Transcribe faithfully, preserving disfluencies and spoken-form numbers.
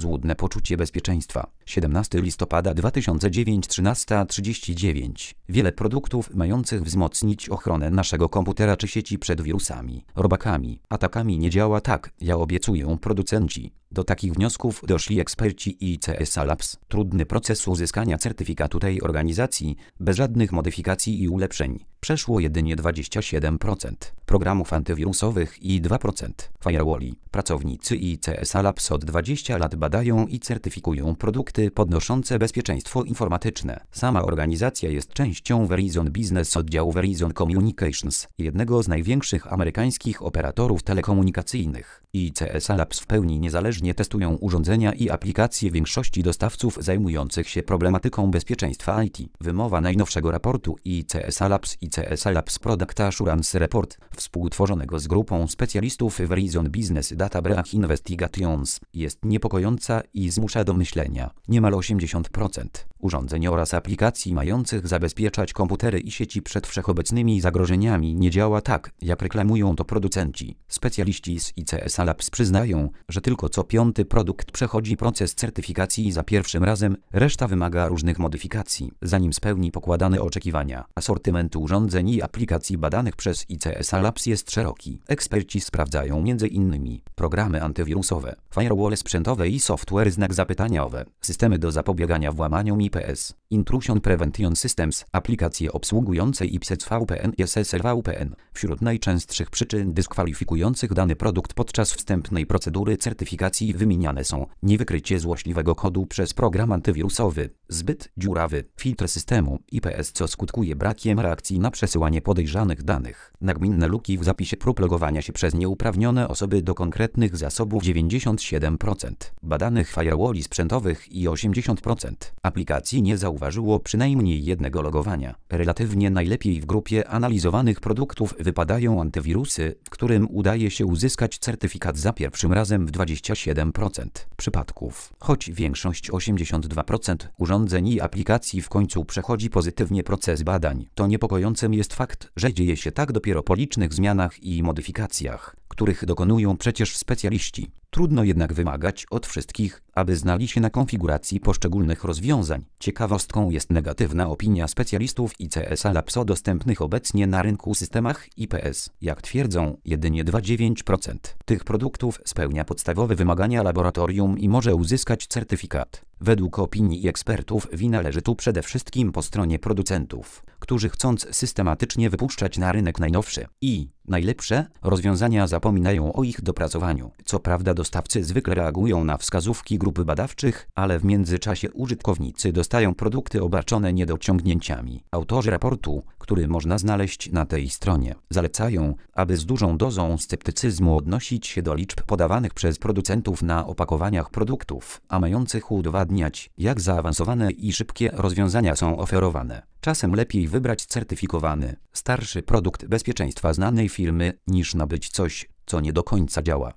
Złudne poczucie bezpieczeństwa. siedemnastego listopada dwa tysiące dziewiątego, trzynaста trzydzieści dziewięć. Wiele produktów mających wzmocnić ochronę naszego komputera czy sieci przed wirusami, robakami, atakami nie działa tak, jak obiecują producenci. Do takich wniosków doszli eksperci I C S A Labs. Trudny proces uzyskania certyfikatu tej organizacji, bez żadnych modyfikacji i ulepszeń. Przeszło jedynie dwadzieścia siedem procent programów antywirusowych i dwa procent firewalli. Pracownicy I C S A Labs od dwudziestu lat badają i certyfikują produkty podnoszące bezpieczeństwo informatyczne. Sama organizacja jest częścią Verizon Business oddziału Verizon Communications, jednego z największych amerykańskich operatorów telekomunikacyjnych. I C S A Labs w pełni niezależnie testują urządzenia i aplikacje większości dostawców zajmujących się problematyką bezpieczeństwa I T. Wymowa najnowszego raportu I C S A Labs I C S A Labs Product Assurance Report, współtworzonego z grupą specjalistów Verizon Business Data Breach Investigations, jest niepokojąca i zmusza do myślenia. Niemal osiemdziesiąt procent urządzeń oraz aplikacji mających zabezpieczać komputery i sieci przed wszechobecnymi zagrożeniami nie działa tak, jak reklamują to producenci. Specjaliści z I C S A Labs przyznają, że tylko co piąty produkt przechodzi proces certyfikacji za pierwszym razem, reszta wymaga różnych modyfikacji, zanim spełni pokładane oczekiwania. Asortyment urządzeń i aplikacji badanych przez I C S A Labs jest szeroki. Eksperci sprawdzają między innymi programy antywirusowe, firewall sprzętowe i software znak zapytaniowe, systemy do zapobiegania włamaniom I P S, Intrusion Prevention Systems, aplikacje obsługujące I P S V P N i S S L V P N. Wśród najczęstszych przyczyn dyskwalifikujących dany produkt podczas wstępnej procedury certyfikacji wymieniane są niewykrycie złośliwego kodu przez program antywirusowy, zbyt dziurawy filtr systemu I P S, co skutkuje brakiem reakcji na przesyłanie podejrzanych danych, nagminne luki w zapisie prób logowania się przez nieuprawnione osoby do konkretnych zasobów dziewięćdziesiąt siedem procent badanych firewalli sprzętowych i osiemdziesiąt procent aplikacji nie zauważyło przynajmniej jednego logowania. Relatywnie najlepiej w grupie analizowanych produktów wypadają antywirusy, którym udaje się uzyskać certyfikat za pierwszym razem w dwadzieścia siedem procent przypadków, choć większość osiemdziesiąt dwa procent urządzeń i aplikacji w końcu przechodzi pozytywnie proces badań. To niepokojącym jest fakt, że dzieje się tak dopiero po licznych zmianach i modyfikacjach, których dokonują przecież specjaliści. Trudno jednak wymagać od wszystkich, aby znali się na konfiguracji poszczególnych rozwiązań. Ciekawostką jest negatywna opinia specjalistów I C S A Labs o dostępnych obecnie na rynku systemach I P S. Jak twierdzą, jedynie dwadzieścia dziewięć procent tych produktów spełnia podstawowe wymagania laboratorium i może uzyskać certyfikat. Według opinii ekspertów wina leży tu przede wszystkim po stronie producentów, którzy chcąc systematycznie wypuszczać na rynek najnowsze i najlepsze rozwiązania zapominają o ich dopracowaniu. Co prawda dostawcy zwykle reagują na wskazówki grupy badawczych, ale w międzyczasie użytkownicy dostają produkty obarczone niedociągnięciami. Autorzy raportu, który można znaleźć na tej stronie, zalecają, aby z dużą dozą sceptycyzmu odnosić się do liczb podawanych przez producentów na opakowaniach produktów, a mających udowadniać, jak zaawansowane i szybkie rozwiązania są oferowane. Czasem lepiej wybrać certyfikowany, starszy produkt bezpieczeństwa znanej firmy, niż nabyć coś, co nie do końca działa.